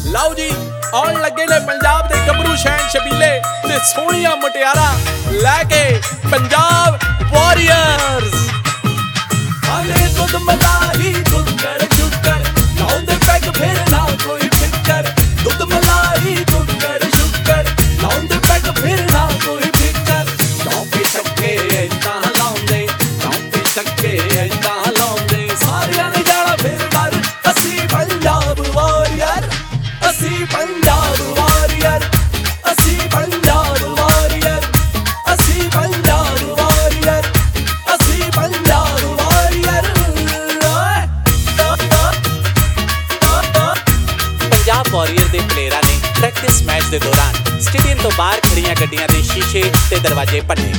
ਲਓ ਜੀ ਆਉਣ ਲੱਗੇ ਨੇ ਪੰਜਾਬ ਦੇ ਗੱਭਰੂ ਸ਼ੈਨ ਸ਼ਬੀਲੇ ਤੇ ਸੋਹਣੀਆਂ ਮੁਟਿਆਰਾਂ ਲੈ ਕੇ ਪੰਜਾਬ ਵਾਰੀਅਰਸ। ਹਾਲੇ ਦੁੱਧ ਮਲਾਈ ਦੁੱਕਰ ਸ਼ੁਕਰ ਲਾਉਂਦੇ ਪੈਗ ਫਿਰ ਨਾ ਕੋਈ ਫਿਕਰ। ਦੁੱਧ ਮਲਾਈ ਦੁੱਕਰ ਸ਼ੁਕਰ ਲਾਉਂਦੇ ਪੈਗ ਫਿਰ ਨਾ ਕੋਈ ਫਿਕਰ। ਚੌਂਕੇ ਛੱਕੇ ਏਦਾਂ ਲਾਉਂਦੇ ਚੌਂਕੇ ਛੱਕੇ ਏਦਾਂ ਲਾਉਂਦੇ ਸਾਰਿਆਂ ਨੇ ਜਾਣਾ ਫਿਰ ਕਰ ਅਸੀਂ ਪੰਜਾਬ ਵਾਰੀਅਰ। ਅਸੀਂ ਪੰਜਾਬ ਵਾਰੀਅਰ ਅਸੀਂ ਪੰਜਾਬ ਵਾਰੀਅਰ ਅਸੀਂ ਪੰਜਾਬ ਵਾਰੀਅਰ ਅਸੀਂ ਪੰਜਾਬ ਵਾਰੀਅਰ। ਪੰਜਾਬ ਵਾਰੀਅਰ ਦੇ ਪਲੇਅਰਾਂ ਨੇ ਪ੍ਰੈਕਟਿਸ ਮੈਚ ਦੇ ਦੌਰਾਨ ਸਟੇਡੀਅਮ ਤੋਂ ਬਾਹਰ ਖੜੀਆਂ ਗੱਡੀਆਂ ਦੇ ਸ਼ੀਸ਼ੇ ਤੇ ਦਰਵਾਜ਼ੇ ਭੰਨੇ।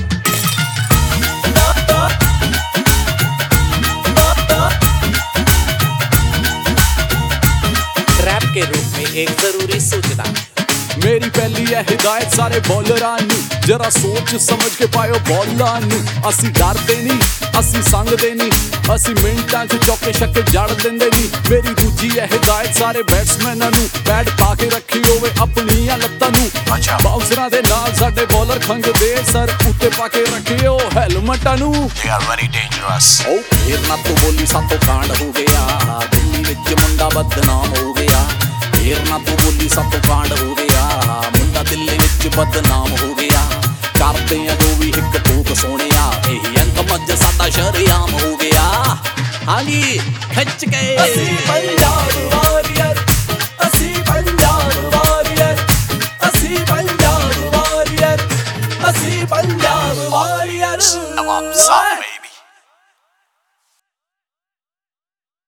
रैप के रूप में एक जरूरी सूचना, मेरी पहली है हिदायत सारे बॉलरां नूं जरा सोच समझ के पायो बॉलां नूं। असी डरदे नहीं असी संगदे नहीं असी मिंटां च चौके छक्के जड़ दिंदे नहीं। मेरी दूजी है हिदायत सारे बैट्समैनां नूं पैड पा के रखी होवे अपणियां लत्तां नूं। बाउंसरां दे नाल साडे बॉलर खंगदे सर उत्ते पा के रखियो हेलमेटां नूं। They are very dangerous. ओ फिर ना तू बोली सातों कांड हो गया दिल्ली विच मुंडा बदनाम हो गया। फिर ना तू बोली सातों कांड हो गया मुंडा दिल्ली विच बदनाम हो गया। करते हैं जो भी हिक ठोक सोनिया यही अंक मज साडा शरेआम हो गया। हाँ जी खिच के ਅਸੀਂ ਪੰਜਾਬ ਵਾਰੀਅਰ ਅਸੀਂ ਪੰਜਾਬ ਵਾਰੀਅਰ ਅਸੀਂ ਪੰਜਾਬ ਵਾਰੀਅਰ ਅਸੀਂ ਪੰਜਾਬ ਵਾਰੀਅਰ।